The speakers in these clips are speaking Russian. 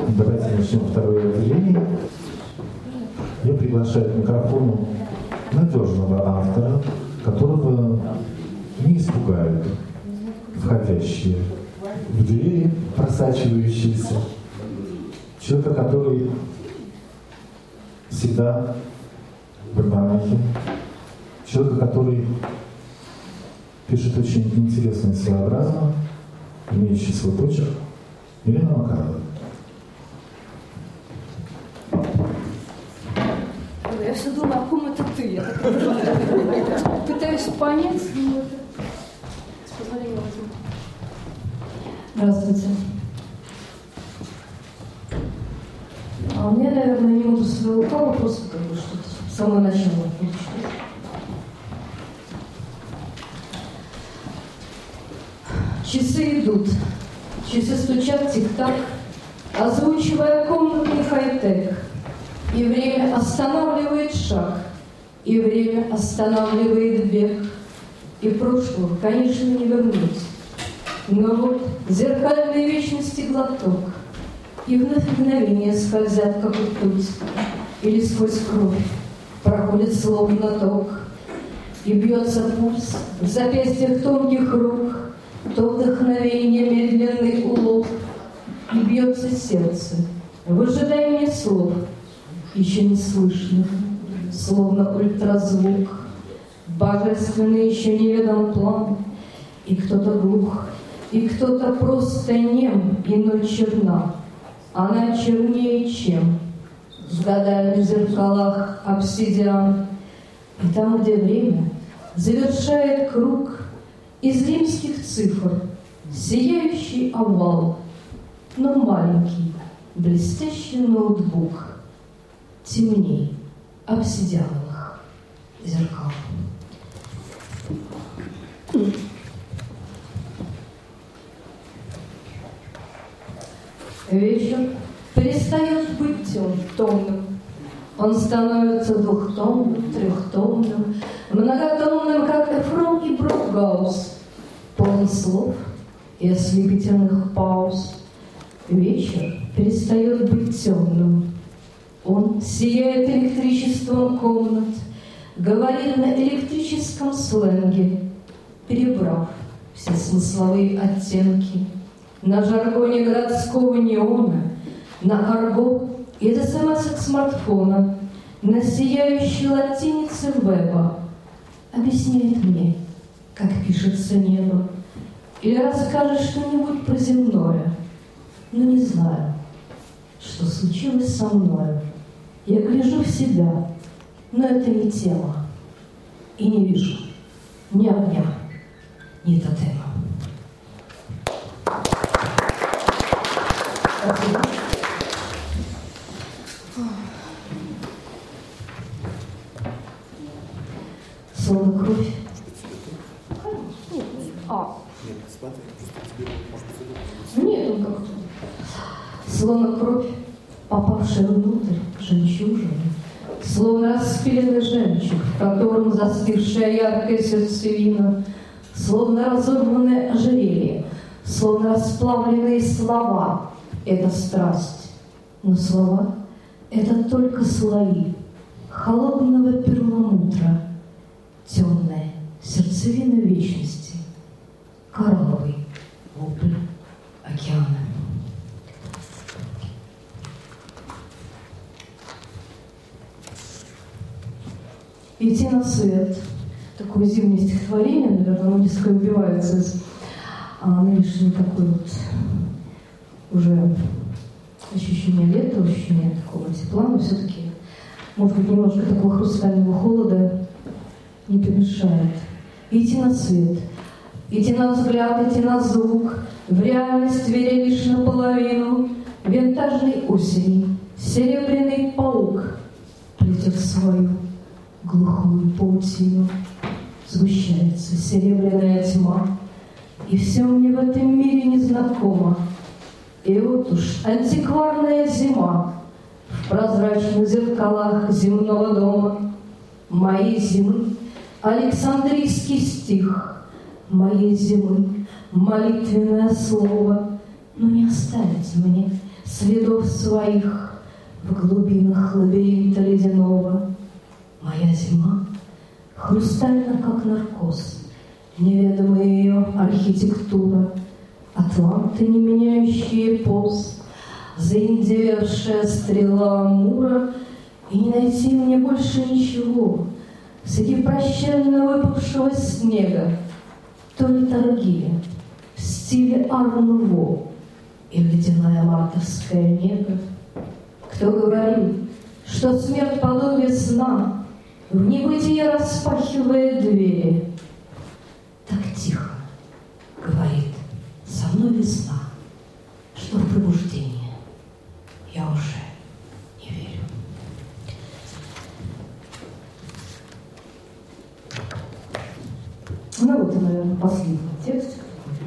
Давайте начнем второе отделение. Я приглашаю к микрофону надежного автора, которого не испугают входящие в двери, просачивающиеся. Человека, который всегда в альманахе. Человека, который пишет очень интересно и своеобразно, имеющий свой почерк. Елена Макарова. Я все думаю, о ком это ты? Я так пытаюсь понять, но это... С позволения возьму. Здравствуйте. А у меня, наверное, минуту своего права, просто как бы что-то с самого начала. Часы идут, часы стучат тик-так, озвучивая комнатный хай-тек. И время останавливает шаг, и время останавливает бег. И прошлого, конечно, не вернуть. Но вот зеркальной вечности глоток, и вновь мгновения скользят, как ртуть, или сквозь кровь проходит словно ток, и бьется пульс в запястьях тонких рук, то вдохновение медленный улов, и бьется сердце в ожидании слов, еще не слышно, словно ультразвук, божественный еще неведом план, и кто-то глух, и кто-то просто нем, и ночь черна, она чернее чем с годами в зеркалах обсидиан, и там, где время завершает круг из римских цифр, сияющий овал, но маленький, блестящий ноутбук, темней обсидиановых зеркал. Вечер перестает быть томным. Он становится двухтомным, трехтомным, многотомным, как Эфрон и Броугаус, полный слов и ослепительных пауз. Вечер перестает быть темным. Он сияет электричеством комнат, говорит на электрическом сленге, перебрав все смысловые оттенки, на жаргоне городского неона, на арго из смс-ок смартфона, на сияющей латинице веба, объясняет мне, как пишется небо, или расскажет что-нибудь про земное, но не знаю, что случилось со мною. Я гляжу в себя, но это не тема, и не вижу ни огня, ни тотема. Спасибо. Словно кровь. Нет, он как-то. Словно кровь, попавшая внутрь жемчужины, словно распиленный жемчуг, в котором застывшая яркая сердцевина, словно разорванное ожерелье, словно расплавленные слова — это страсть. Но слова — это только слои холодного перламутра, темная сердцевина вечности, коралловый вопль океана. «Идти на свет» — такое зимнее стихотворение, наверное, оно несколько выбивается из нынешней такой вот уже ощущения лета, ощущения такого тепла, но все-таки, может быть, немножко такого хрустального холода не помешает. Идти на свет, идти на взгляд, идти на звук, в реальность веря лишь наполовину, винтажной осени серебряный паук плетет свою глухую паутину. Сгущается серебряная тьма, и все мне в этом мире незнакомо. И вот уж антикварная зима в прозрачных зеркалах земного дома. Моей зимы Александрийский стих, моей зимы молитвенное слово, но не оставить мне следов своих в глубинах лабиринта ледяного. Моя зима хрустальна, как наркоз, неведомая ее архитектура, атланты, не меняющие поз, заиндевевшая стрела Амура, и не найти мне больше ничего среди прощально выпавшего снега, то литургия в стиле ар-нуво и ледяная мартовская нега. Кто говорит, что смерть подобие сна, в небытие распахивая двери, так тихо говорит со мной весна, что в пробуждение я уже не верю. Ну вот, наверное, последний текст.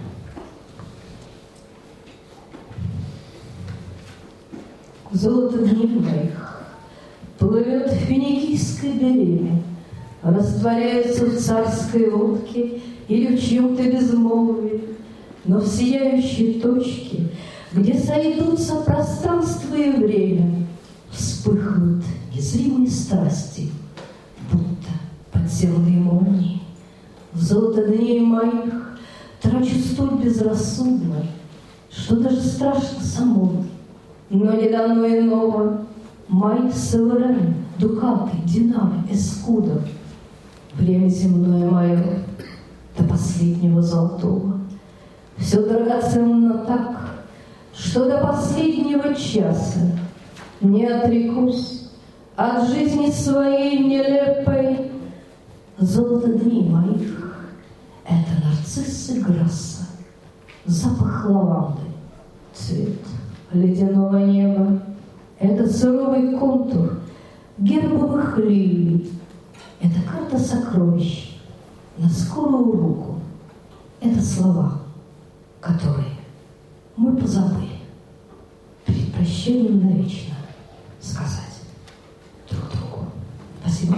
Золото дней моих плывет в финикийской галере, растворяется в царской лодке или в чьем-то безмолвии, но в сияющей точке, где сойдутся пространство и время, вспыхнут незримые страсти, будто подземные молнии. Золото дней моих трачу столь безрассудно, что даже страшно самому, но не дано иного. Мои суверен, дукаты, динары, эскудов, время земное мое до последнего золотого. Все драгоценно так, что до последнего часа не отрекусь от жизни своей нелепой. Золото дней моих — это нарциссы Грасса, запах лаванды, цвет ледяного неба. Это суровый контур гербовых лилий. Это карта сокровищ на скорую руку. Это слова, которые мы позабыли перед прощением навечно сказать друг другу. Спасибо.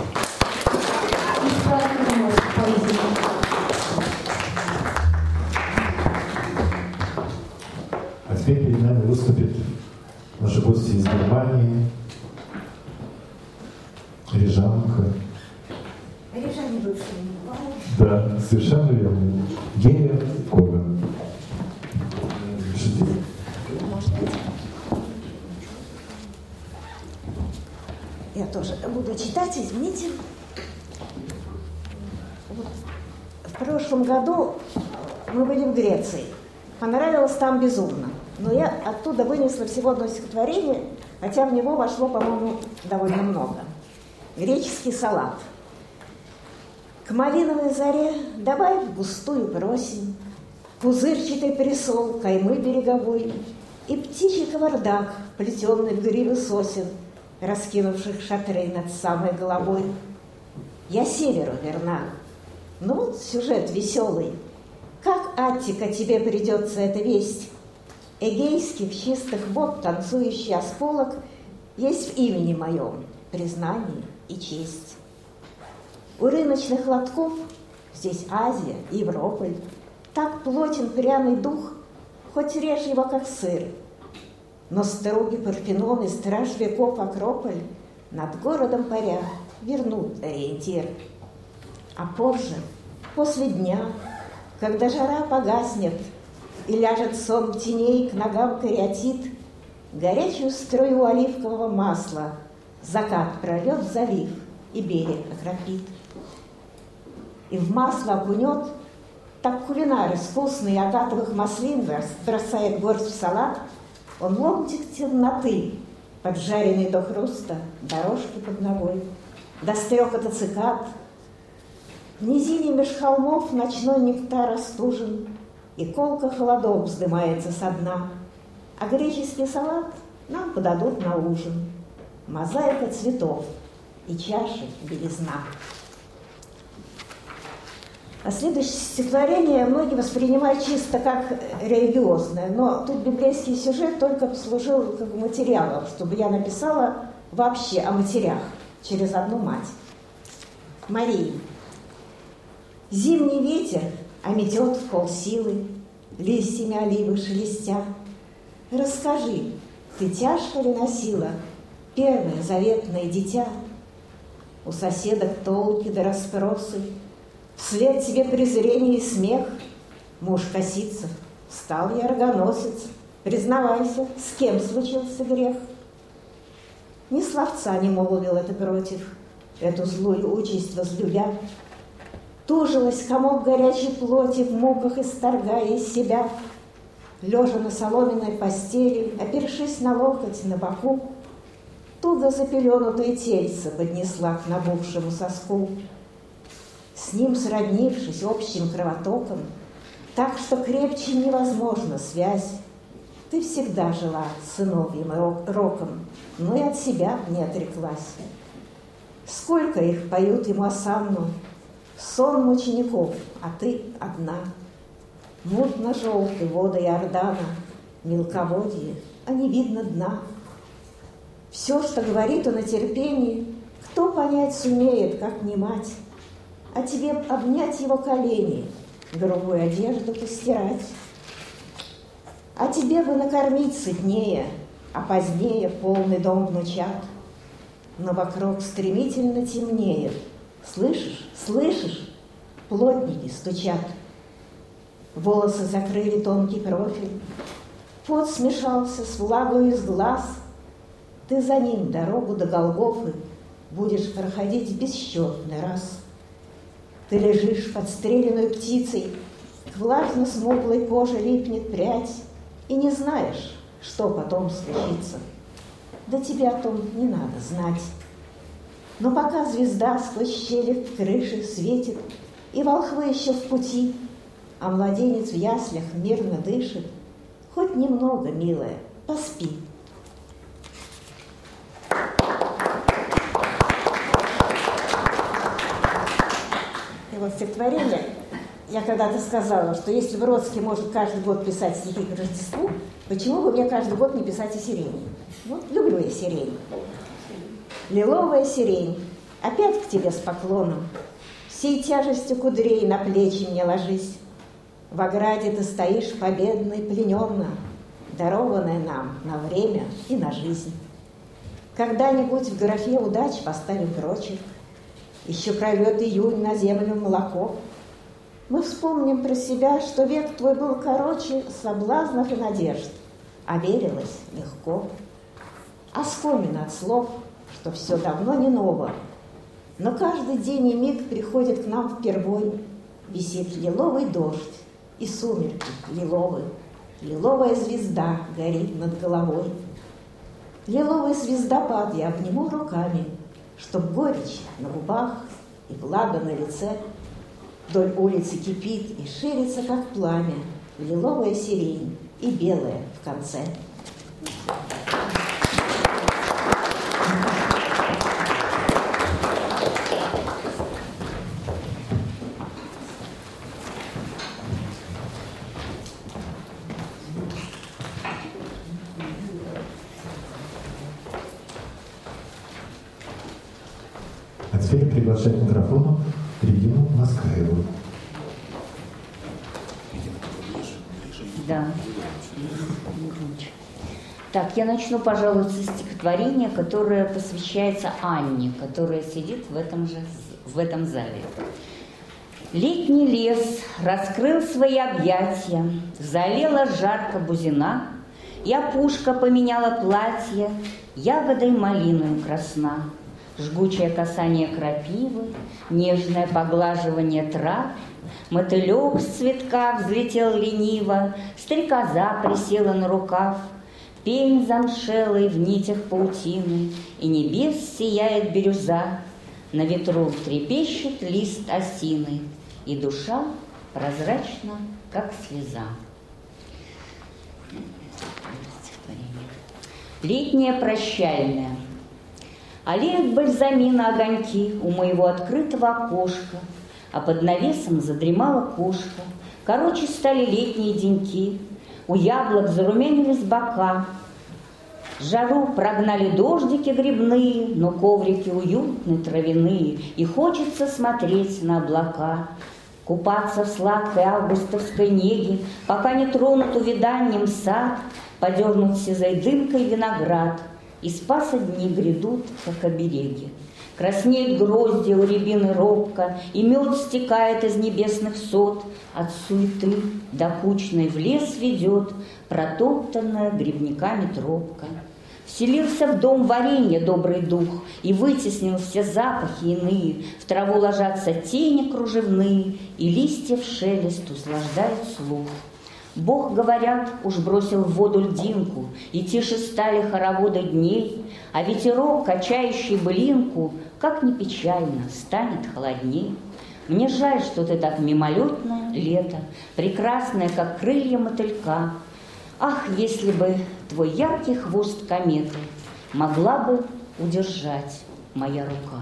А теперь перед нами выступит наши гости из Германии, Рижанка. Рижане бывшие. Да, совершенно верно. Гея Коган. Я тоже буду читать, извините. Вот. В прошлом году мы были в Греции. Понравилось там безумно. Но я оттуда вынесла всего одно стихотворение, хотя в него вошло, по-моему, довольно много. Греческий салат. К малиновой заре добавь густую просень, пузырчатый присол каймы береговой и птичий кавардак, плетенный в гривы сосен, раскинувших шатры над самой головой. Я северу верна, но вот сюжет веселый. Как, Аттика, тебе придется эта весть? Эгейских чистых вод танцующий осполок есть в имени моем признание и честь. У рыночных лотков, здесь Азия, Европоль, так плотен пряный дух, хоть режь его, как сыр. Но строгий Парфенон и страж веков Акрополь над городом паря вернут ориентир. А позже, после дня, когда жара погаснет и ляжет сон теней к ногам кариатид, горячую струю оливкового масла закат прольет в залив и берег окропит. И в масло окунет, так кулинар искусный агатовых маслин бросает горсть в салат, он ломтик темноты, поджаренный до хруста, дорожки под ногой, до стрекота цикад. В низине меж холмов ночной нектар остужен, и колка холодов вздымается со дна, а греческий салат нам подадут на ужин. Мозаика цветов и чаши белизна. А следующее стихотворение многие воспринимают чисто как религиозное, но тут библейский сюжет только послужил как материалом, чтобы я написала вообще о матерях через одну мать. Марии. Зимний ветер ометет в полсилы, листьями оливы шелестя. Расскажи, ты тяжко ли носила первое заветное дитя? У соседок толки да расспросы, вслед тебе презрение и смех. Муж косится, стал я рогоносец, признавайся, с кем случился грех? Ни словца не молвил это против, эту злую участь возлюбя. Тужилась комок горячей плоти, в муках исторгая из себя. Лежа на соломенной постели, опершись на локоть на боку, туго запеленутое тельце поднесла к набухшему соску. С ним сроднившись общим кровотоком, так что крепче невозможна связь, ты всегда жила сыновьим роком, но и от себя не отреклась. Сколько их поют ему осанну, сон мучеников, а ты одна. Мутно-желтые воды Иордана, мелководье, а не видно дна. Все, что говорит он о терпении, кто понять сумеет, как не мать? А тебе обнять его колени, грубую одежду постирать. А тебе бы накормить сытнее, а позднее полный дом внучат. Но вокруг стремительно темнеет. Слышишь, слышишь? Плотники стучат. Волосы закрыли тонкий профиль, пот смешался с влагой из глаз. Ты за ним дорогу до Голгофы будешь проходить бесчетный раз. Ты лежишь подстреленной птицей, к влажно-смуглой коже липнет прядь, и не знаешь, что потом случится. Да тебе о том не надо знать. Но пока звезда сквозь щели в крыше светит, и волхвы еще в пути, а младенец в яслях мирно дышит, хоть немного, милая, поспи. И вот стихотворение, я когда-то сказала, что если Бродский может каждый год писать стихи к Рождеству, почему бы мне каждый год не писать о сирени? Вот люблю я сирень. Лиловая сирень, опять к тебе с поклоном, всей тяжестью кудрей на плечи мне ложись. В ограде ты стоишь победной, плененно, дарованная нам на время и на жизнь. Когда-нибудь в графе удач поставим прочерк, еще прольет июнь на землю молоко. Мы вспомним про себя, что век твой был короче соблазнов и надежд, а верилось легко. Оскомин от слов, что все давно не ново, но каждый день и миг приходит к нам впервой. Висит лиловый дождь, и сумерки лиловые, лиловая звезда горит над головой. Лиловый звездопад я обниму руками, чтоб горечь на губах и влага на лице. Вдоль улицы кипит и ширится, как пламя, лиловая сирень и белая в конце. А теперь приглашать к микрофону Регину Москаеву. Да. Так, я начну, пожалуй, со стихотворения, которое посвящается Анне, которая сидит в этом зале. Летний лес раскрыл свои объятия, залила жарко бузина, и опушка поменяла платье, ягодой малиною красна. Жгучее касание крапивы, нежное поглаживание трав, мотылек с цветка взлетел лениво, стрекоза присела на рукав, пень замшелый в нитях паутины, и небес сияет бирюза, на ветру трепещет лист осины, и душа прозрачна, как слеза. Летняя прощальная. Олеет бальзамина огоньки у моего открытого окошка, а под навесом задремала кошка. Короче стали летние деньки, у яблок зарумянились бока. Жару прогнали дождики грибные, но коврики уютные, травяные, и хочется смотреть на облака, купаться в сладкой августовской неге, пока не тронут увяданием сад, подернут сизой дымкой виноград, и спаса дни грядут, как обереги. Краснеют грозди у рябины робко, и мед стекает из небесных сот, от суеты до кучной в лес ведет протоптанная грибниками тропка. Вселился в дом варенья добрый дух и вытеснил все запахи иные. В траву ложатся тени кружевные, и листьев шелест услаждает слух. Бог, говорят, уж бросил в воду льдинку, и тише стали хороводы дней, а ветерок, качающий былинку, как ни печально, станет холодней. Мне жаль, что ты так мимолетное лето, прекрасное, как крылья мотылька. Ах, если бы твой яркий хвост кометы могла бы удержать моя рука.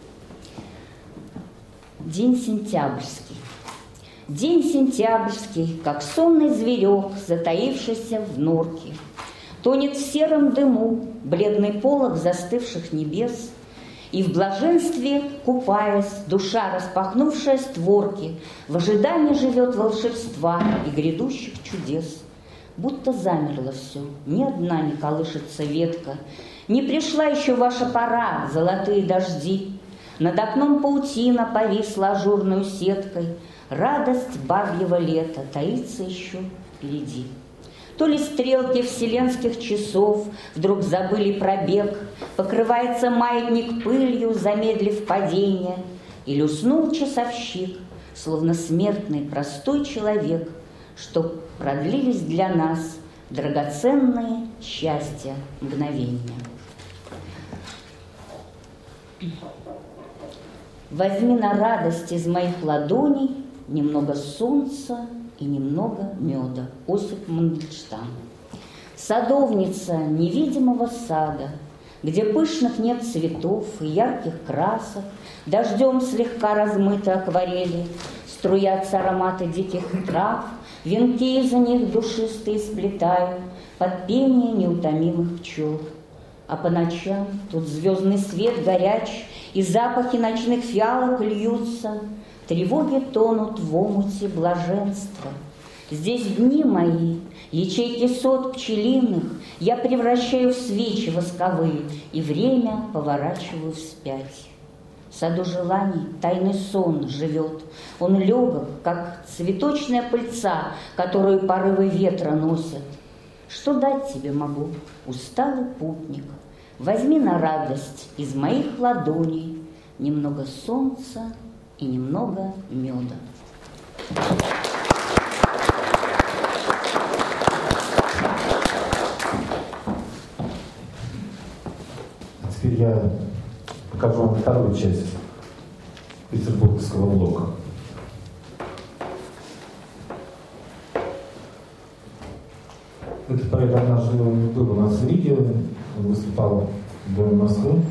День сентябрьский. День сентябрьский, как сонный зверек, затаившийся в норке. Тонет в сером дыму бледный полог застывших небес, и в блаженстве, купаясь, душа, распахнувшая створки, в ожидании живет волшебства и грядущих чудес. Будто замерло все, ни одна не колышется ветка, не пришла еще ваша пора, золотые дожди. Над окном паутина повисла ажурной сеткой, радость бабьего лета таится еще впереди. То ли стрелки вселенских часов вдруг забыли пробег, покрывается маятник пылью, замедлив падение, или уснул часовщик, словно смертный простой человек, чтоб продлились для нас драгоценные счастья мгновения. Возьми на радость из моих ладоней немного солнца и немного меда. Осип Мандельштам. Садовница невидимого сада, где пышных нет цветов и ярких красок, дождем слегка размыты акварели, струятся ароматы диких трав, венки из-за них душистые сплетают под пение неутомимых пчел. А по ночам тут звездный свет горяч, и запахи ночных фиалок льются, тревоги тонут в омуте блаженства. Здесь дни мои, ячейки сот пчелиных, я превращаю в свечи восковые и время поворачиваю вспять. В саду желаний тайный сон живет, он легок, как цветочная пыльца, которую порывы ветра носят. Что дать тебе могу, усталый путник? Возьми на радость из моих ладоней немного солнца и немного меда. Теперь я покажу вам вторую часть петербургского блока. Этот поэт однажды был у нас в Риге, он выступал в Доме Москвы.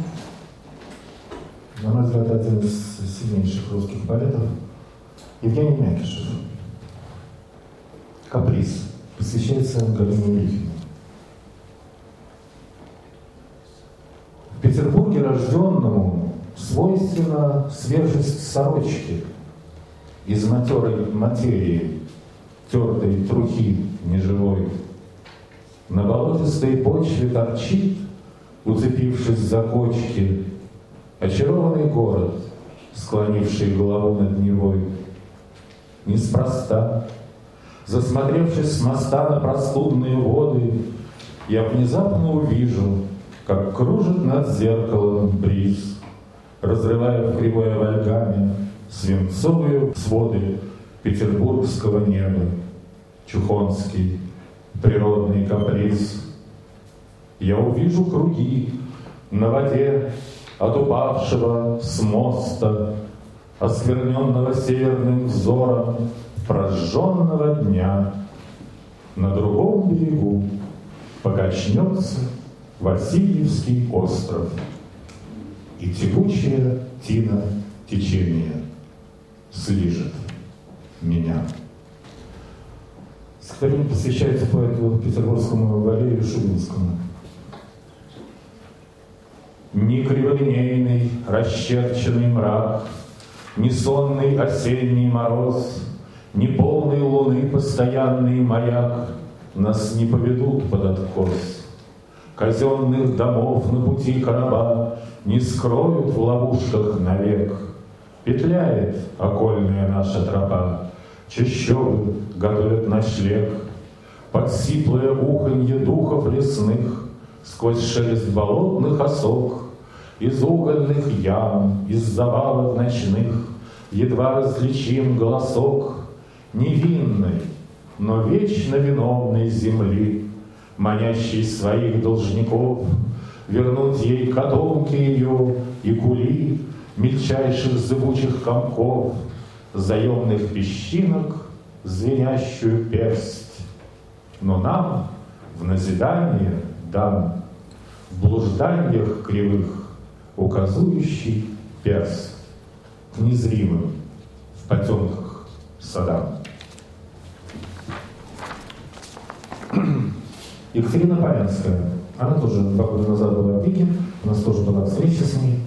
На мой взгляд, один из сильнейших русских поэтов Евгений Мякишев. «Каприз» посвящается Галине Илихиной. В Петербурге рожденному свойственна свежесть сорочки из матерой материи, тертой трухи неживой. На болотистой почве торчит, уцепившись за кочки, очарованный город, склонивший голову над Невой. Неспроста, засмотревшись с моста на простудные воды, я внезапно увижу, как кружит над зеркалом бриз, разрывая в кривой овальгаме свинцовые своды петербургского неба. Чухонский природный каприз. Я увижу круги на воде от упавшего с моста, оскверненного северным взором прожженного дня. На другом берегу покачнется Васильевский остров, и текучая тина течения слижет меня. Стихотворение посвящается поэту петербургскому Валерию Шубинскому. Ни криволинейный расчерченный мрак, ни сонный осенний мороз, ни полной луны постоянный маяк нас не поведут под откос. Казенных домов на пути короба не скроют в ловушках навек. Петляет окольная наша тропа, чащобы готовят ночлег. Под сиплое уханье духов лесных, сквозь шелест болотных осок, из угольных ям, из завалов ночных едва различим голосок невинной, но вечно виновной земли, манящей своих должников вернуть ей котомки ее и кули мельчайших зыбучих комков, заемных песчинок звенящую персть. Но нам в назидание дан в блужданиях кривых указующий перст к незримым в потемках садам. Екатерина Павинская, она тоже 2 года назад была в Риге, у нас тоже была встреча с ней.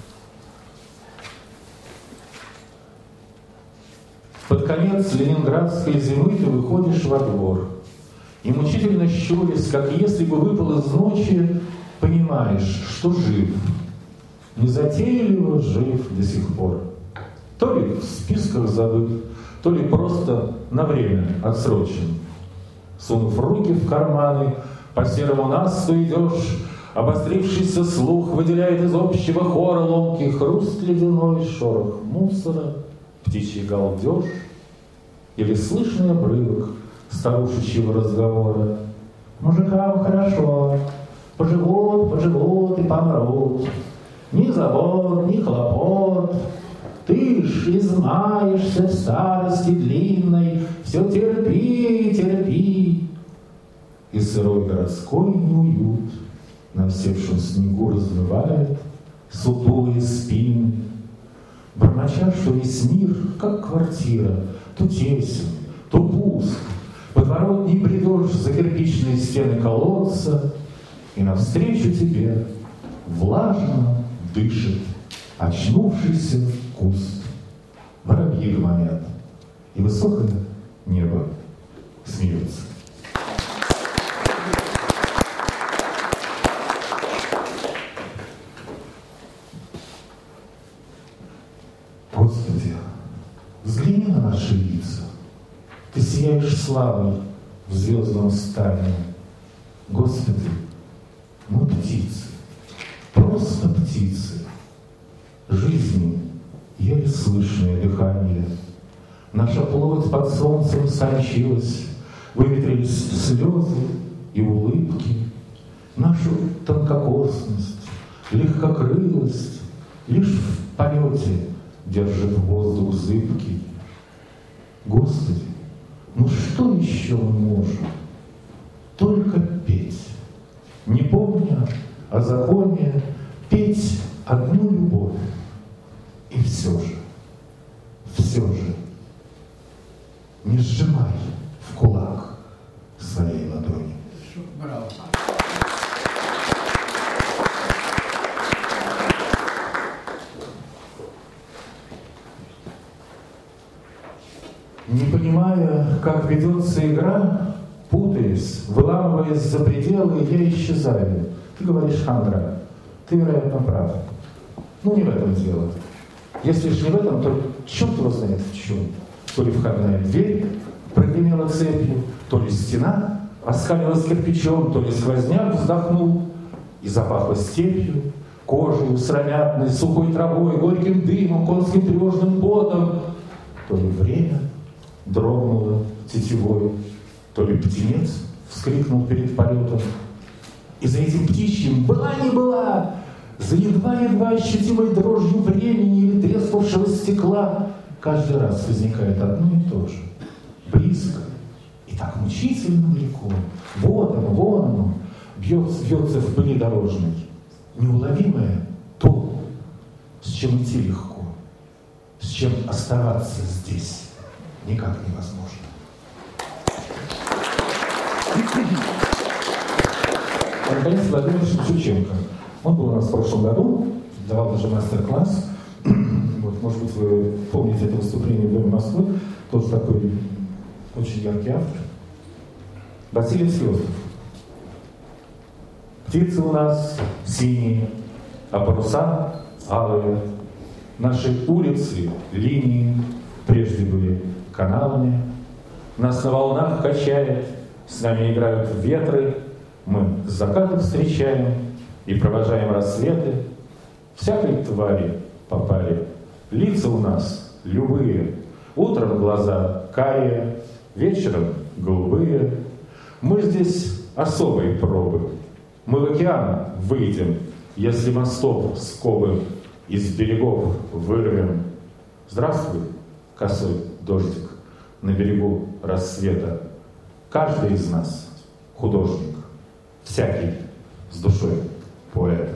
Под конец ленинградской зимы ты выходишь во двор и, мучительно щурясь, как если бы выпал из ночи, понимаешь, что жив, незатейливо жив до сих пор. То ли в списках забыт, то ли просто на время отсрочен. Сунув руки в карманы, по серому насту идешь, обострившийся слух выделяет из общего хора ломкий хруст ледяной, шорох мусора, птичий галдеж или слышный обрывок старушечьего разговора. Мужикам хорошо, поживут и помрут. Ни забот, ни хлопот. Ты ж измаешься в старости длинной, все терпи. И сырой городской неуют на осевшем снегу размывает сутулые спины. Бормоча, что весь мир, как квартира, то тесен, то пуст. Подворот не придешь за кирпичные стены колодца, и навстречу тебе влажно дышит очнувшийся куст. Воробьи гомонят, и высокое небо смеется. Господи, взгляни на наши лица. Ты сияешь славой в звездном стане. Господи, мы птицы, просто птицы. Жизни еле слышное дыхание. Наша плоть под солнцем сочилась, выветрились слезы и улыбки. Нашу тонкокосность, легкокрылость лишь в полете держит воздух зыбкий. Господи, ну что еще мы можем? Только петь, не помня о законе, петь одну любовь. И все же, не сжимай в кулак своей ладони. Браво. Не понимая, как ведется игра, путаясь, выламываясь за пределы, я исчезаю. Ты говоришь, хандра, ты, вероятно, прав. Ну, не в этом дело. Если ж не в этом, то черт его знает в чем. То ли входная дверь прогремела цепью, то ли стена оскалилась кирпичом, то ли сквозняк вздохнул и запахло степью, кожей, сыромятной, сухой травой, горьким дымом, конским тревожным потом. То ли время дрогнуло тетивой, то ли птенец вскрикнул перед полетом. И за этим птичьим была не была, за едва-едва ощутимой дрожью времени или треснувшего стекла каждый раз возникает одно и то же. Близко и так мучительно далеко. Вот оно, бьется в пыли дорожной. Неуловимое то, с чем идти легко, с чем оставаться здесь никак невозможно. Наконец, Владимир Шевченко. Он был у нас в прошлом году, давал даже мастер-класс. Вот, может быть, вы помните это выступление в Доме Москвы. Тоже такой очень яркий автор. Васильевский остров. Птицы у нас синие, а паруса алые. Наши улицы, линии прежде были каналами. Нас на волнах качает, с нами играют ветры. Мы закаты встречаем и провожаем рассветы. Всякой твари попали. Лица у нас любые. Утром глаза карие, вечером голубые. Мы здесь особой пробы. Мы в океан выйдем, если мостов скобы из берегов вырвем. Здравствуй, косой дождик на берегу рассвета. Каждый из нас художник, всякий с душой поэт.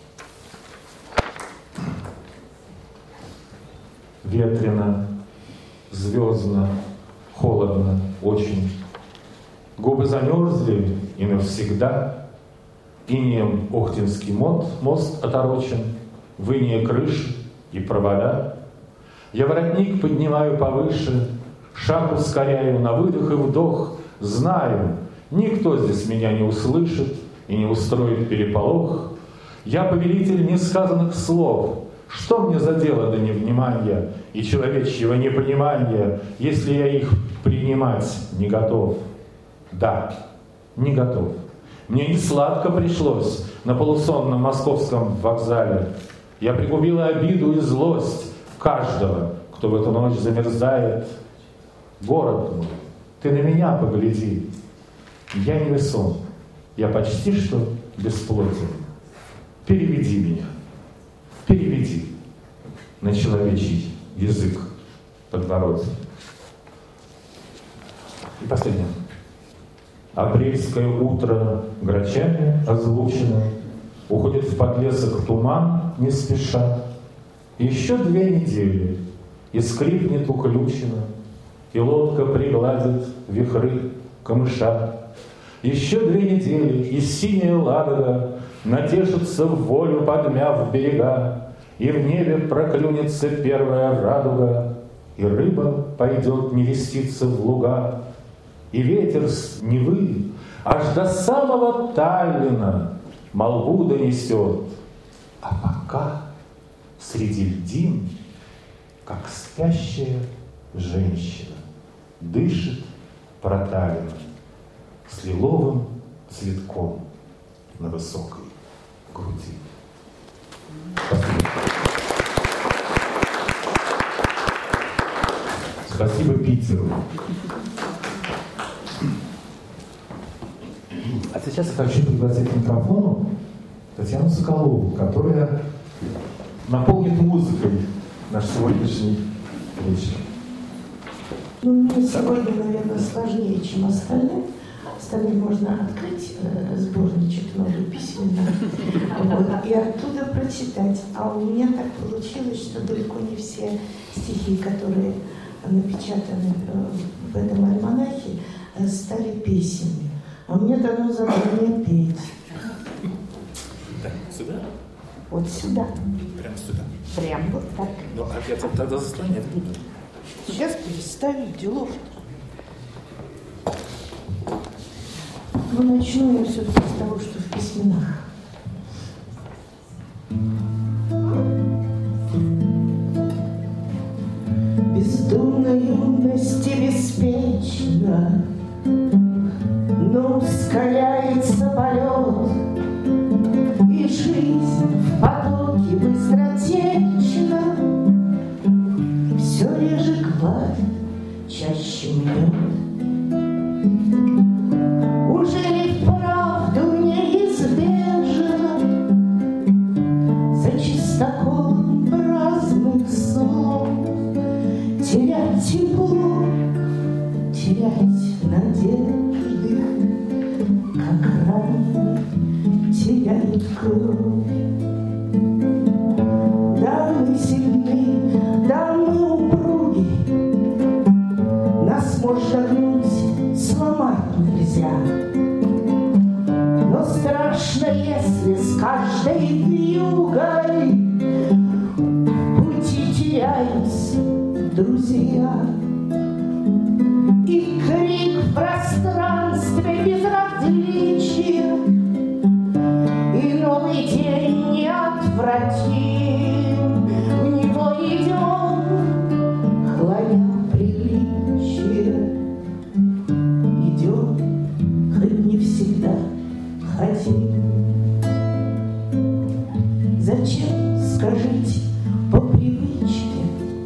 Ветрено, звездно, холодно очень. Губы замерзли и навсегда. Инеем Охтинский мост оторочен, в инее крыши и провода. Я воротник поднимаю повыше, шаг ускоряю на выдох и вдох. Знаю, никто здесь меня не услышит и не устроит переполох. Я повелитель несказанных слов. Что мне за дело до невнимания и человечьего непонимания, если я их принимать не готов? Да, не готов. Мне не сладко пришлось на полусонном московском вокзале. Я пригубила обиду и злость каждого, кто в эту ночь замерзает. Город мой, ты на меня погляди. Я невесом, я почти что бесплотен. Переведи меня, переведи на человечий язык подворотен. И последнее. Апрельское утро грачами озвучено, уходит в подлесок туман не спеша. Еще 2 недели, и скрипнет уключено, и лодка пригладит вихры камыша. Еще 2 недели, и синяя ладога натешится в волю, подмяв берега, и в небе проклюнется первая радуга, и рыба пойдет нереститься в луга. И ветер с Невы аж до самого Таллина молву донесет. А пока среди льдин, как спящая женщина, дышит Проталина с лиловым цветком на высокой груди. Спасибо. Спасибо Питеру. А сейчас я хочу пригласить к микрофону Татьяну Соколову, которая наполнит музыкой наш сегодняшний вечер. Мне сегодня, наверное, сложнее, чем остальным. Остальным можно открыть сборничек «Новые письмена» и оттуда прочитать. А у меня так получилось, что далеко не все стихи, которые напечатаны в этом альманахе, стали песнями. А мне дано задание петь. Да, сюда? Вот сюда. Прямо сюда? Прям вот так. Ну, а я тогда заслонять буду. Сейчас переставим делов-то. Ну, начну я все-таки с того, что в письменах. Бездумная юность и беспечна, но ускоряется полет, и жизнь в потоке быстротечна, все реже гладь, чаще мнет. Уже ли вправду неизбежно за чистоколом праздных снов терять тепло, терять надежды, как раненый теряет кровь. Да, мы сильны, да, мы упруги, нас можно гнуть, сломать нельзя. Но страшно, если с каждой вьюгой пути теряются друзья. И крик в пространстве Зачем, скажите, по привычке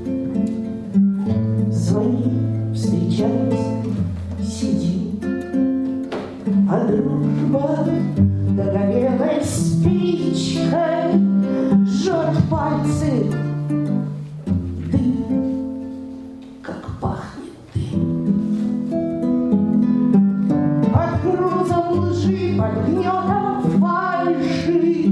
звони, встречались, сиди, а дружба догорелой спичкой жжет пальцы. Дым, как пахнет дым. Под грузом лжи, под гнетом фальши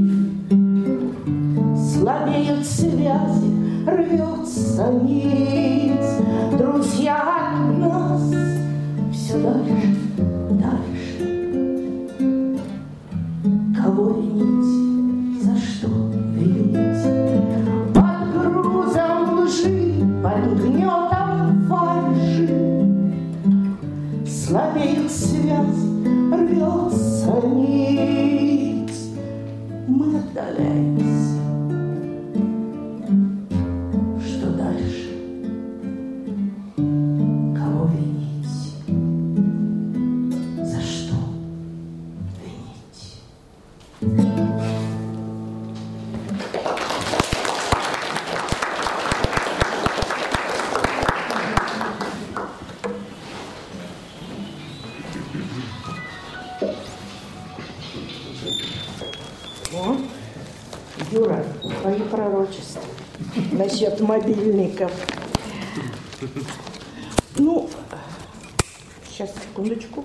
слабеют связи, рвется нить. Друзья от нас все дальше, дальше. Кого винить, за что винить? Под грузом лжи, под гнетом фальши слабеют связи, рвется нить. Мы отдаляемся. Что дальше? Кого винить? За что винить? О, Юра, твои пророчества насчет мобильников. Ну, сейчас, секундочку.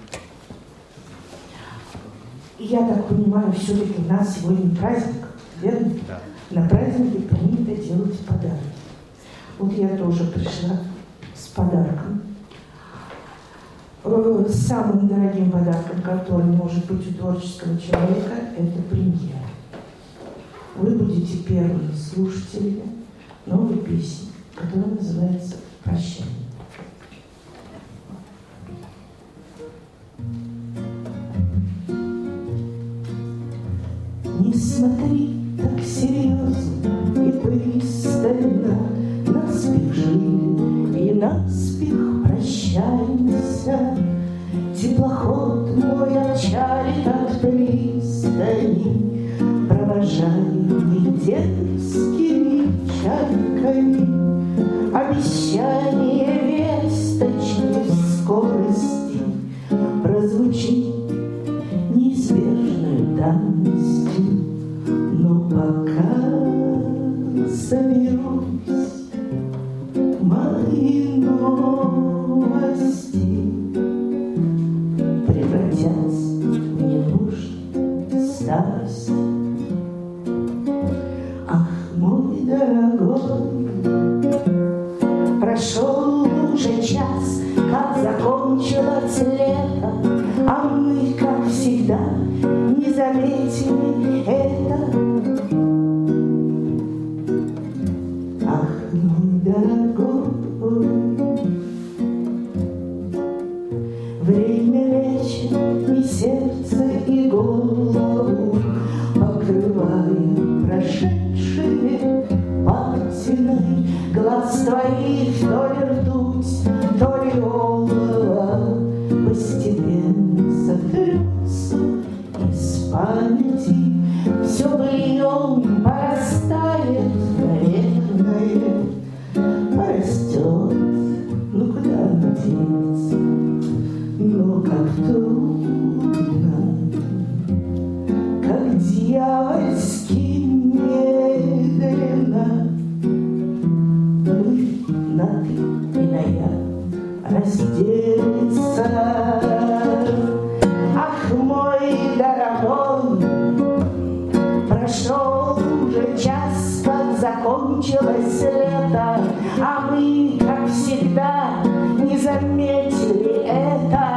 Я так понимаю, все-таки у нас сегодня праздник, верно? Да. На празднике принято делать подарки. Вот я тоже пришла с подарком. Самым дорогим подарком, который может быть у творческого человека, это премьера. Вы будете первыми слушателями новой песни, которая называется «Прощание». Не смотри так серьезно и пристально, наспех жили и наспех прощаемся. Теплоход мой отчалит от пристани, провожаемый дерзкими чайками. Обещание весточной скорости прозвучит неизбежной данностью, но пока соберусь, мои новости превратятся в ненужную старость. Ах, мой дорогой, прошел уже час, как закончилось лето, а мы, как всегда, не заметили это. Ах, мой дорогой, время лечит и сердце, и голову, покрывая прошедшие патиной. Глаз твоих то ли ртуть, то ли олово постепенно сотрется из памяти. Все быльем порастает, наверное, порастет. Ну куда оно денется? Ну как трудно, как дьявольски медленно мы на ты и на я разделиться. Ах, мой дорогой, прошел уже час, как закончилось лето, а мы, как всегда, не заметили это.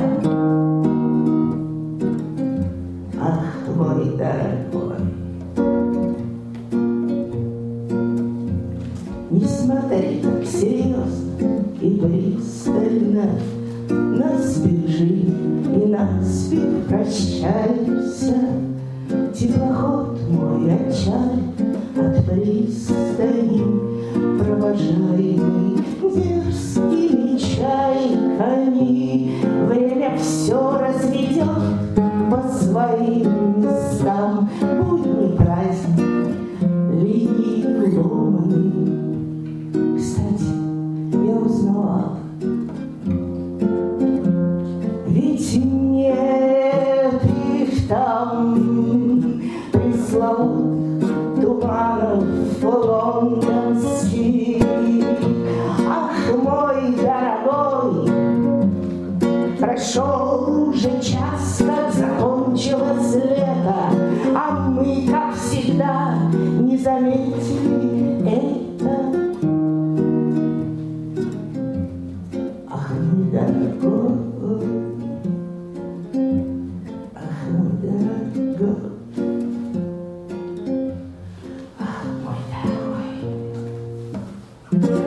Ах, мой дорогой, не смотри так серьезно и пристально, наспех жили и наспех прощаемся. Теплоход мой отчалит от пристани, провожаемый дерзкими чайками. Время все разведет по своим заметили это. Ах, недорого, ах, недорого, ах, мой дорогой.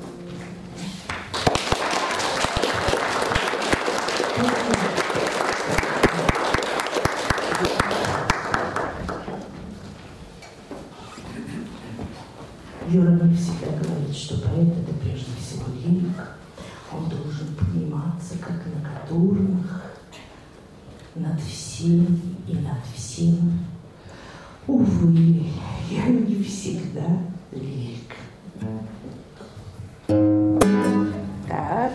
Юра мне всегда говорит, что поэт — это прежде всего лирик. Он должен подниматься, как на катурнах, над всем и над всем. Увы, я не всегда лирик. Так.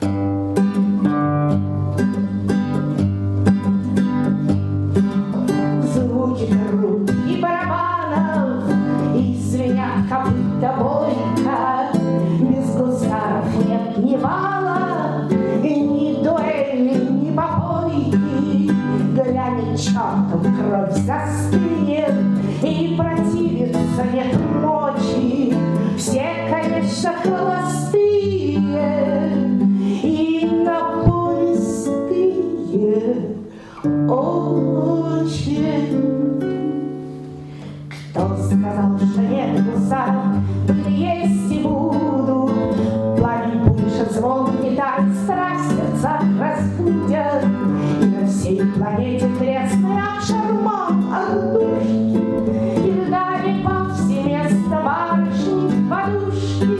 Звуки труб и барабанов, и звенят копыта бойко. Без гусаров нет ни вала, ни дуэли, ни попойки. Глянет чертов, кровь застынет, и противиться нет мочи. Все, конечно, холостые и напористые очень. Кто сказал, что нет гусаров, есть и буду. Пламень пышет, звон гитар, страсть сердца разбудят. И на всей планете крестный обшарман артушки. И вдали повсеместно барышни подушки.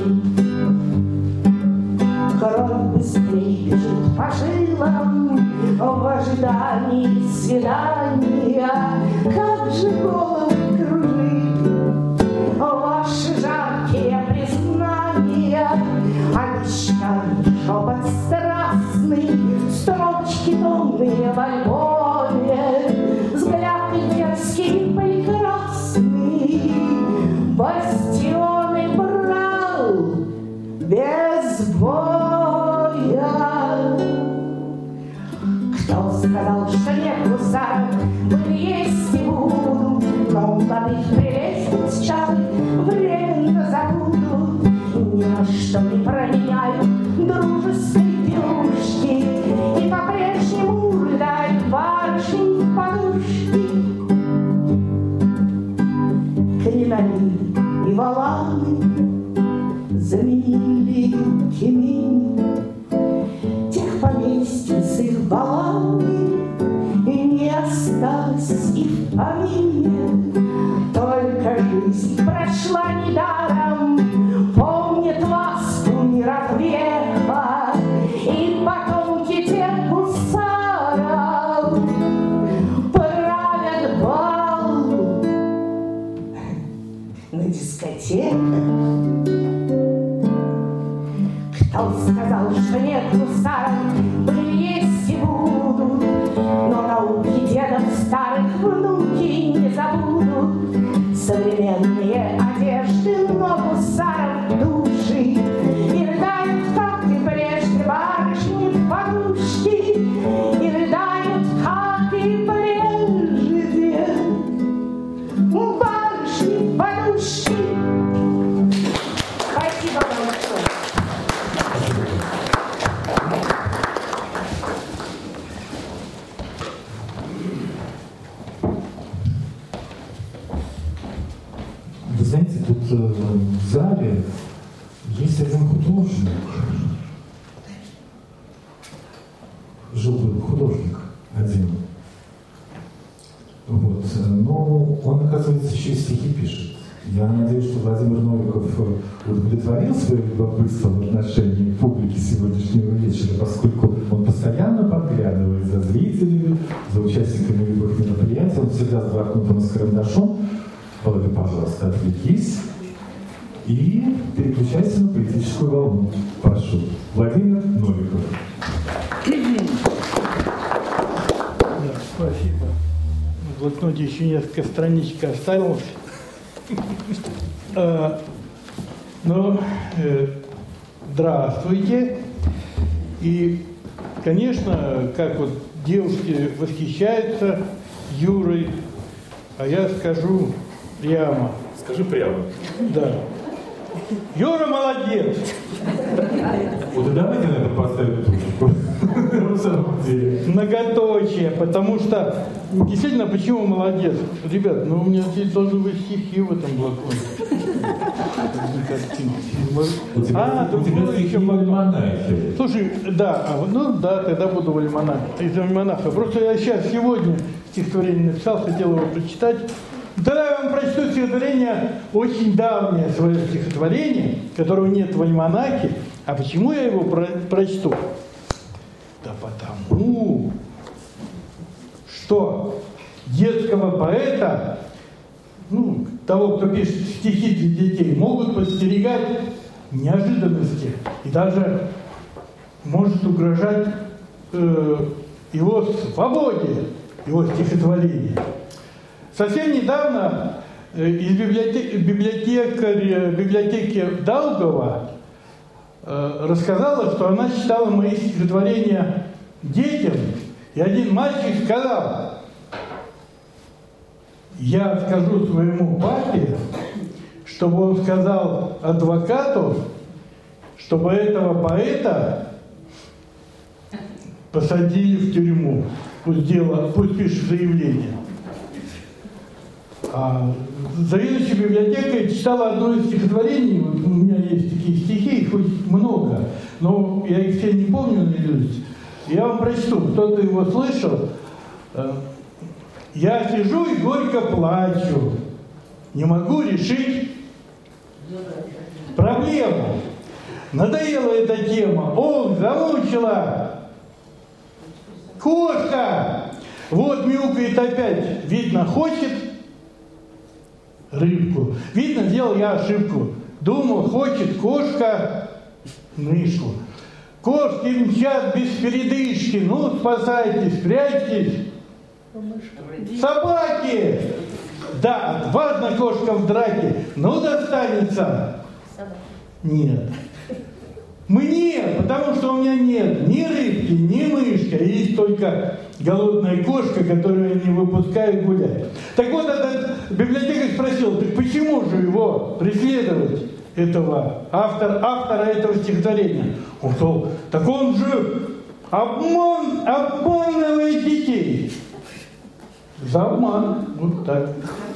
Кровь быстрее бежит по жилам в ожидании свидания. Как же голод кружит ваши жаркие признания, обещаний шепот страстный, строчки томные в альбоме, взгляд дерзкий прекрасный, бастионы брал без боя. Кто сказал, что нет гусаров, были есть и будут, но молодых прелестниц чары временно забудут. Ни на что не променяют дружеской пирушки, и по-прежнему рыдают барышни подушки. Кринолин и валаны заменили Тюмень. Тех поместьй с их балами и не осталось и в помине. Только жизнь прошла недаром, помнит ласку мира века, и потомки тех гусаров правят бал на дискотеках. Кто сказал, что нет гусаров, были есть и будут, но науки дедов старых внуки не забудут. Современные одежды, но гусаров души, и рыдают, как и прежде, барышни подушки, и рыдают, как и прежде, барышни подушки. Спасибо большое. Вы знаете, тут в зале есть один художник. Жил-был художник один. Вот. Но он, оказывается, еще и стихи пишет. Я надеюсь, что Владимир Новиков удовлетворил свое любопытство в отношении публики сегодняшнего вечера, поскольку он постоянно подглядывает за зрителями, за участниками любых мероприятий. Он всегда с блокнотом и с карандашом. Володя, пожалуйста, отвлекись и переключайся на поэтическую волну. Прошу. Владимир Новиков. Да, спасибо. В блокноте еще несколько страничек осталось. Здравствуйте. И, конечно, как вот девушки восхищаются Юрой, а я скажу прямо. Скажи прямо. Да. Юра молодец. Вот и давайте на это поставим точку. На самом деле. Многоточие, потому что действительно, почему молодец? Ребят, ну у меня здесь должны быть стихи в этом блокноте. У тебя стихи в альманахе. Слушай, да, ну да, тогда буду в альманахе. Из альманаха. Просто я сейчас сегодня стихотворение написал, хотел его прочитать. Тогда я вам прочту стихотворение, очень давнее свое стихотворение, которого нет в альманахе. А почему я его прочту? Да потому, что детского поэта, ну, того, кто пишет стихи для детей, могут подстерегать неожиданности и даже может угрожать его свободе, его стихотворения. Совсем недавно из библиотеки Даугава рассказала, что она читала мои стихотворения детям, и один мальчик сказал: я скажу своему папе, чтобы он сказал адвокату, чтобы этого поэта посадили в тюрьму, пусть пишет заявление. А заведующая библиотекой читала одно из стихотворений, вот у меня есть такие стихи, их хоть много, но я их все не помню наизусть. Я вам прочту, кто-то его слышал. Я сижу и горько плачу, не могу решить проблему. Надоела эта тема, ох, замучила. Кошка! Вот мяукает опять, видно, хочет рыбку. Видно, сделал я ошибку. Думал, хочет кошка мышку. Кошки мчат без передышки. Ну, спасайтесь, прячьтесь. Собаки! Да, отважна кошка в драке. Ну, достанется. Нет. Мне, потому что у меня нет ни рыбки, ни мышки, а есть только голодная кошка, которую я не выпускаю гулять. Так вот, этот библиотекарь спросил: так почему же его преследовать, этого автора этого стихотворения? Он сказал: так он же обманывает детей. За обман. Вот так.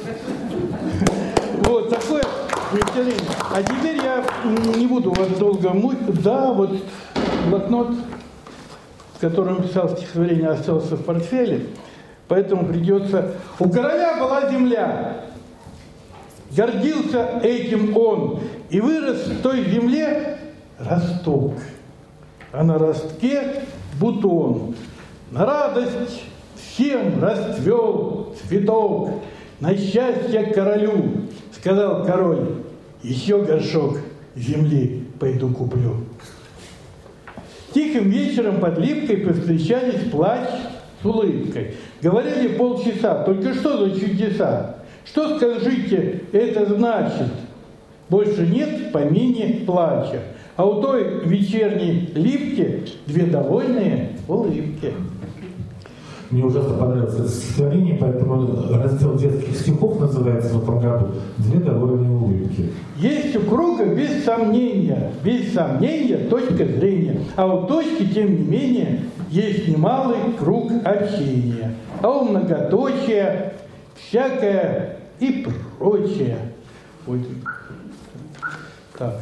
Вот такое впечатление. А теперь я не буду вас долго мучить. Да, вот блокнот, в котором писал стихотворение, остался в портфеле, поэтому придется... У короля была земля. Гордился этим он. И вырос в той земле росток. А на ростке бутон. На радость всем расцвел цветок. На счастье королю, сказал король, еще горшок земли пойду куплю. Тихим вечером под липкой повстречались плач с улыбкой. Говорили полчаса, только что за чудеса? Что, скажите, это значит? Больше нет в помине плача, а у той вечерней липки две довольные улыбки. Мне ужасно понравилось это стихотворение, поэтому раздел детских стихов называется в этом году «Две довольные улыбки». Есть у круга без сомнения точка зрения, а у точки, тем не менее, есть немалый круг общения, а у многоточия всякое и прочее. Вот. Так.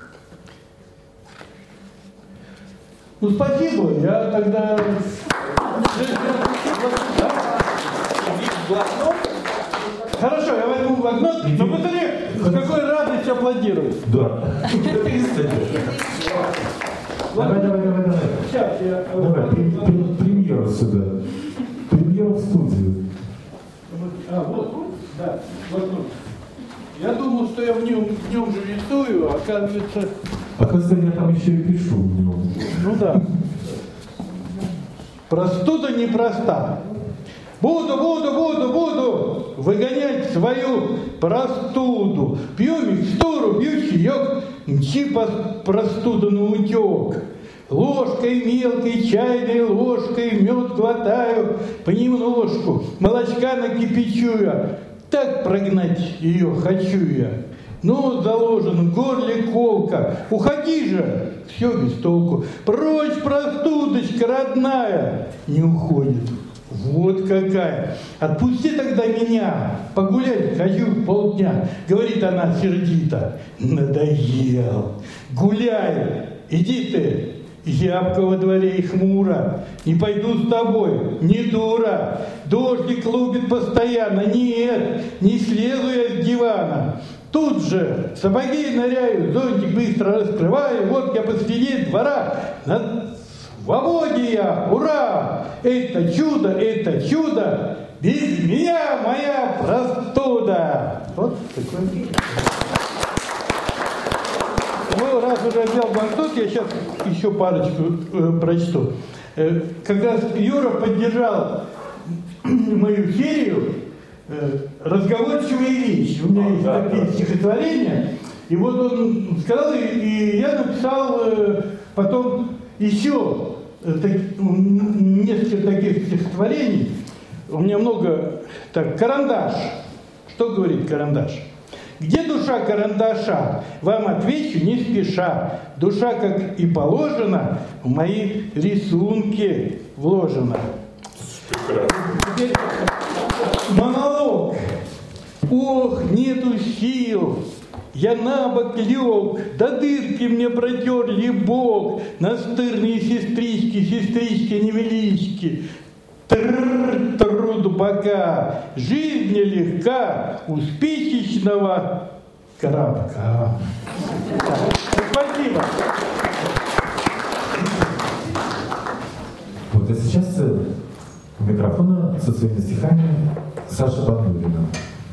Ну, спасибо, я тогда... Блокнот? Хорошо, я возьму блокнот, но посмотри, с какой радостью аплодируют. Да. Давай. Сейчас я... Давай, премьеру сюда. Премьеру в студию. Вот, да, блокнот. Я думал, что я в нем же рисую, а оказывается... Оказывается, я там еще и пишу в нем. Ну да. Простуда непроста. Буду выгонять свою простуду. Пью микстуру, пью чаек, мчи простуду на утек. Ложкой мелкой, чайной ложкой мед глотаю понемножку, молочка накипячу я. Так прогнать ее хочу я. Нос заложен, в горле колка. Уходи же, все без толку. Прочь, простудочка родная. Не уходит. Вот какая. Отпусти тогда меня. Погулять хочу полдня. Говорит она сердито. Надоел. Гуляй. Иди ты. Зябко во дворе и хмуро. Не пойду с тобой, не дура. Дождик клубит постоянно. Нет, не слезу я с дивана. Тут же сапоги ныряю, зонтик быстро раскрываю. Вот я посреди двора. На свободе я, ура! Это чудо, без меня моя простуда. Вот такой. Ну, раз уже взял банкнот, я сейчас еще парочку прочту. Когда Юра поддержал мою серию «Разговорчивые вещи», у меня есть такие стихотворения, и вот он сказал, и я написал потом еще несколько таких стихотворений. У меня много... Так, карандаш. Что говорит карандаш? Где душа карандаша? Вам отвечу не спеша. Душа, как и положено, в мои рисунки вложена. Теперь монолог. Ох, нету сил. Я на бок лег, до дырки мне протерли бок. Настырные сестрички, невелички. Труду пока, жизнь нелегка, у спичечного коробка. Спасибо. Вот, а сейчас у микрофона со своими стихами Саша Бандурина.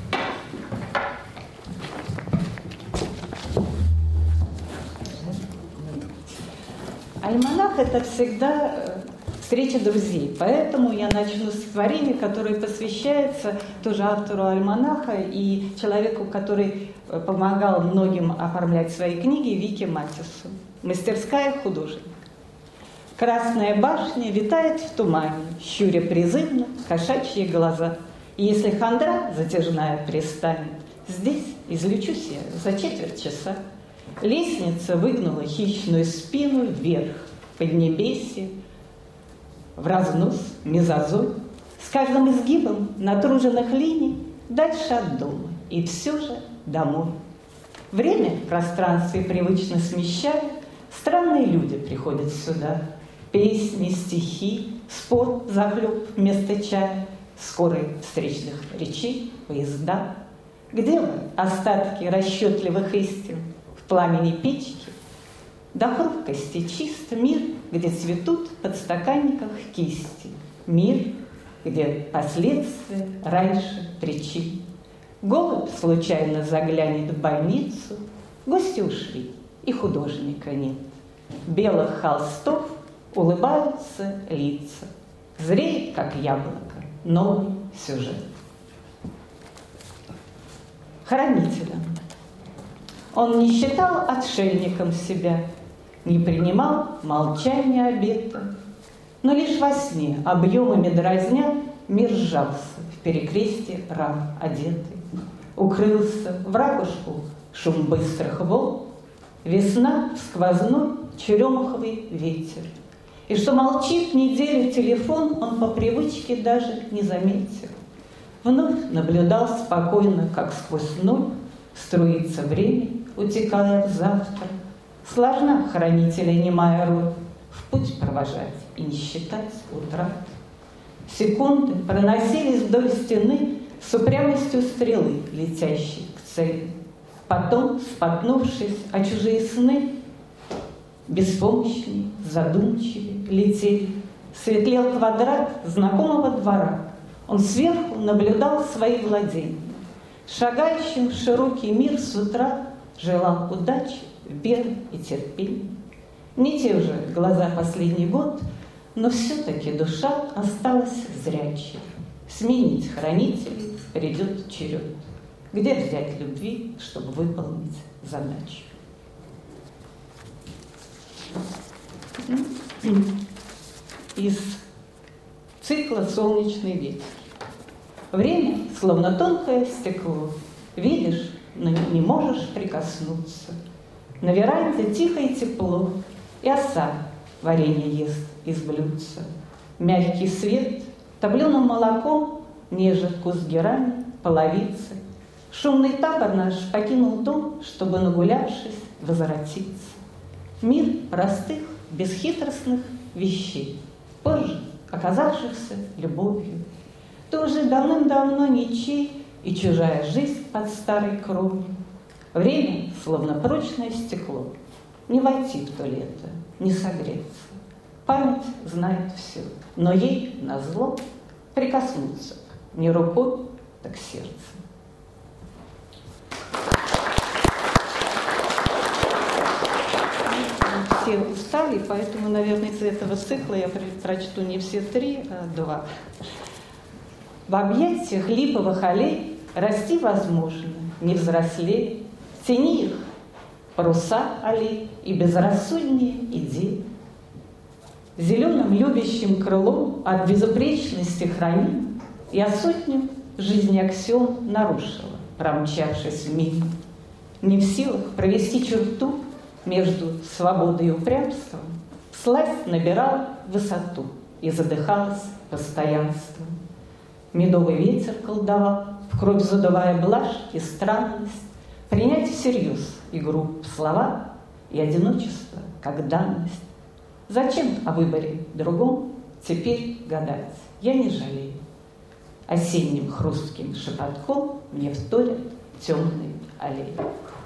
Альманах – это всегда встреча друзей. Поэтому я начну с творения, которое посвящается тоже автору альманаха и человеку, который помогал многим оформлять свои книги, Вике Матису. «Мастерская художника». Красная башня витает в тумане, щуря призывно кошачьи глаза. И если хандра затяжная пристанет, здесь излечусь я за четверть часа. Лестница выгнула хищную спину вверх, поднебесье, в разнос, мезозой, с каждым изгибом натруженных линий дальше от дома, и все же домой. Время в пространстве привычно смещая, странные люди приходят сюда. Песни, стихи, спор захлеб вместо чая, скорой встречных речей, поезда. Где вы, остатки расчетливых истин, в пламени печки? До хрупкости чист мир, где цветут в подстаканниках кисти. Мир, где последствия раньше причин. Голубь случайно заглянет в больницу, гости ушли, и художника нет. Белых холстов улыбаются лица. Зреет, как яблоко, новый сюжет. Хранителем. Он не считал отшельником себя, не принимал молчания обета, но лишь во сне, объемами дразня, мир сжался в перекрестие рам одетый. Укрылся в ракушку шум быстрых волн, весна, сквозной черемуховый ветер. И что молчит неделю телефон, он по привычке даже не заметил. Вновь наблюдал спокойно, как сквозь ноль струится время, утекая в завтра. Сложна хранителя немая роль, в путь провожать и не считать утрат. Секунды проносились вдоль стены с упрямостью стрелы, летящей к цели. Потом, споткнувшись о чужие сны, беспомощней, задумчивее летели. Светлел квадрат знакомого двора. Он сверху наблюдал свои владения. Шагающим в широкий мир с утра желал удачи, веры и терпения. Не те уже глаза последний год, но все-таки душа осталась зрячей. Сменить хранителей придет черед. Где взять любви, чтобы выполнить задачу? Из цикла «Солнечный ветер». Время, словно тонкое стекло. Видишь, но не можешь прикоснуться. На веранде тихо и тепло, и оса варенье ест из блюдца. Мягкий свет топленым молоком нежит куст герани, половицы. Шумный табор наш покинул дом, чтобы, нагулявшись, возвратиться. Мир простых, бесхитростных вещей, позже оказавшихся любовью. Ты уже давным-давно ничей, и чужая жизнь под старой кровью. Время, словно прочное стекло, не войти в то лето, не согреться. Память знает все, но ей назло прикоснуться не рукой, так сердцем. Все устали, поэтому, наверное, из этого цикла я прочту не все 3, а 2. В объятиях липовых аллей расти возможно, не взрослее, в тени их паруса аллей и безрассуднее идей. Зеленым любящим крылом от безупречности храним, я сотню жизни аксиом нарушила, промчавшись мимо. Не в силах провести черту между свободой и упрямством, всласть набирала высоту и задыхалась постоянством. Медовый ветер колдовал, в кровь задувая блажь и странность, принять всерьез игру в слова и одиночество как данность. Зачем о выборе другом теперь гадать? Я не жалею. Осенним хрустким шепотком мне вторят темные аллеи.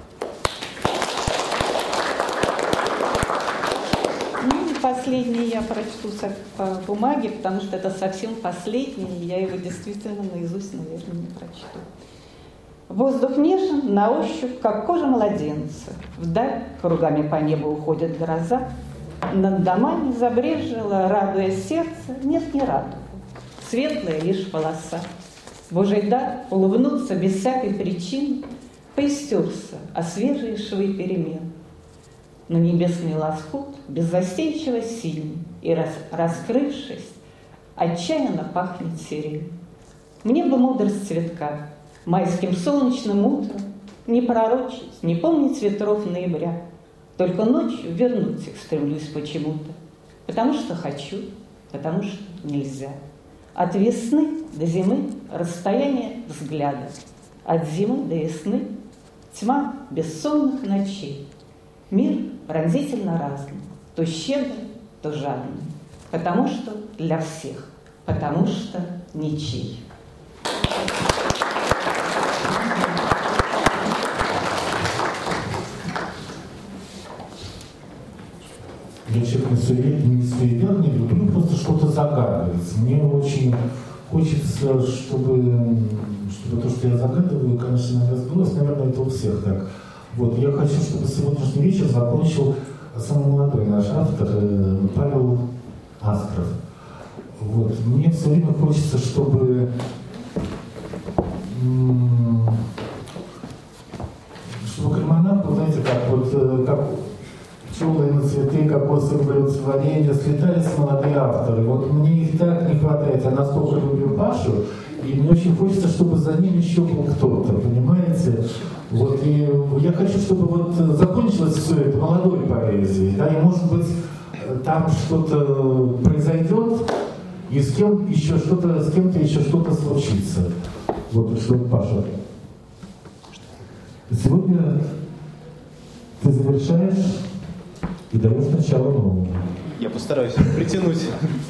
Последний я прочту по бумаге, потому что это совсем последний, и я его действительно наизусть, наверное, не прочту. Воздух нежен на ощупь, как кожа младенца. Вдаль кругами по небу уходит гроза. Над домами забрежила, радуя сердце, нет, не радуга, светлая лишь полоса. Божий дар улыбнуться без всякой причины поистерся о свежие швы перемен. Но небесный лоскут беззастенчиво синий, и, раскрывшись, отчаянно пахнет сирень. Мне бы мудрость цветка, майским солнечным утром не пророчить, не помнить ветров ноября. Только ночью вернуть их стремлюсь почему-то, потому что хочу, потому что нельзя. От весны до зимы расстояние взгляда, от зимы до весны тьма бессонных ночей. Мир пронзительно разный, то щедрый, то жадный, потому что для всех, потому что ничей. Я человек не суеверный, люблю просто что-то загадывать. Мне очень хочется, чтобы то, что я загадываю, конечно, иногда сбылось. Наверное, это у всех так. Вот, я хочу, чтобы сегодняшний вечер закончил самый молодой наш автор Павел Астров. Вот, мне все время хочется, чтобы кальманах, вы знаете, как пчелы на цветы, кокосовые блюдцеварения, слетались молодые авторы. Вот мне их так не хватает. Я настолько люблю Пашу, и мне очень хочется, чтобы за ним еще был кто-то, понимаете? Вот, и я хочу, чтобы вот закончилось все это молодой поэзией, да, и, может быть, там что-то произойдет, и с кем-то еще что-то случится. Вот что, Паша. Сегодня ты завершаешь и даешь начало новому. Я постараюсь притянуть.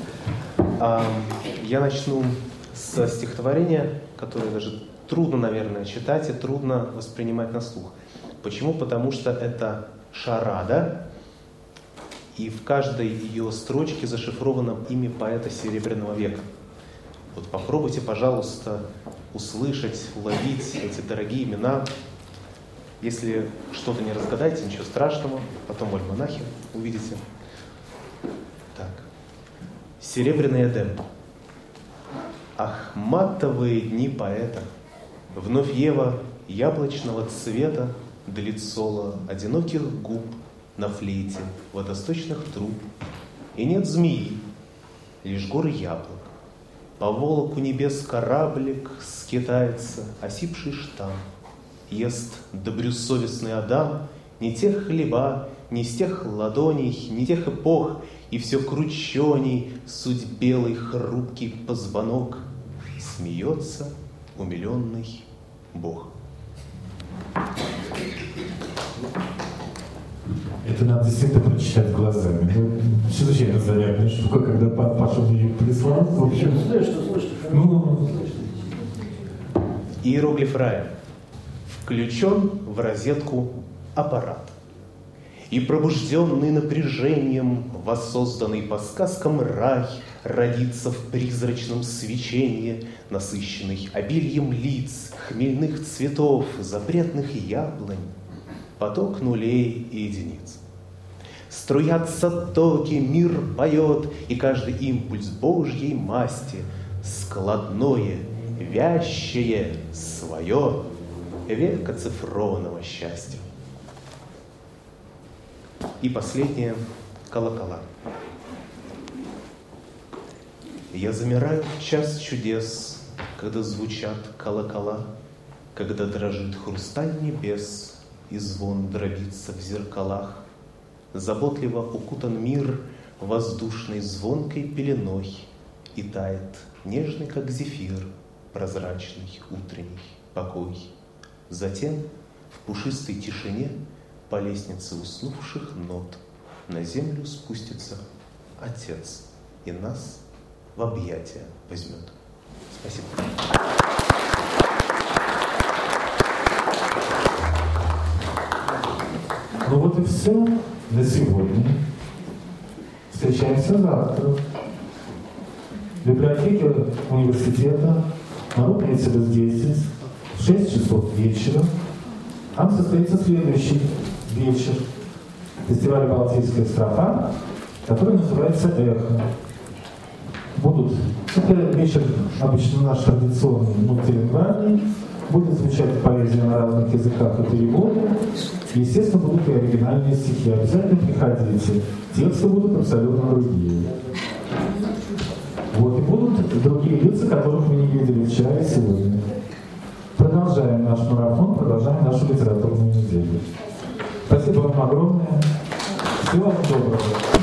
Я начну со стихотворения, которое даже трудно, наверное, читать и трудно воспринимать на слух. Почему? Потому что это шарада, и в каждой ее строчке зашифровано имя поэта Серебряного века. Вот попробуйте, пожалуйста, услышать, уловить эти дорогие имена. Если что-то не разгадаете, ничего страшного, потом в альманахе увидите. Так. Серебряный Эдем. Ах, матовые дни поэта, вновь Ева яблочного цвета длит соло одиноких губ на флейте водосточных труб. И нет змеи, лишь горы яблок, По волоку небес кораблик скитается, осипший штамм. Ест добросовестный Адам не тех хлеба, не с тех ладоней, не тех эпох, и все крученей суть белый хрупкий позвонок. Смеется умиленный Бог. Это надо действительно прочитать глазами. Ну, чрезвычайно зарядная штука, когда Паша мне ее прислал. В общем, Иероглиф рая. Включен в розетку аппарат. И пробужденный напряжением, воссозданный по сказкам рай, родится в призрачном свечении, насыщенный обильем лиц, хмельных цветов, запретных яблонь, поток нулей и единиц. Струятся токи, мир поет, и каждый импульс Божьей масти, складное, вящее, свое, век оцифрованного счастья. И последнее — колокола. Я замираю в час чудес, когда звучат колокола, когда дрожит хрусталь небес, и звон дробится в зеркалах. Заботливо укутан мир воздушной звонкой пеленой, и тает нежный, как зефир, прозрачный утренний покой. Затем в пушистой тишине по лестнице уснувших нот на землю спустится Отец и нас в объятия возьмет. Спасибо. Ну вот и все на сегодня. Встречаемся завтра. В библиотеке университета на Рупницева 10 в 6 часов вечера. Там состоится следующий вечер фестиваля «Балтийская строфа», который называется «Эхо». Будут, это вечер обычно наш традиционный, мультилингвальный, будет звучать поэзия на разных языках и переводы. Естественно, будут и оригинальные стихи. Обязательно приходите. Тексты будут абсолютно другие. Вот, и будут другие лица, которых мы не видели вчера и сегодня. Продолжаем наш марафон, продолжаем нашу литературную неделю. Спасибо вам огромное. Всего вам доброго.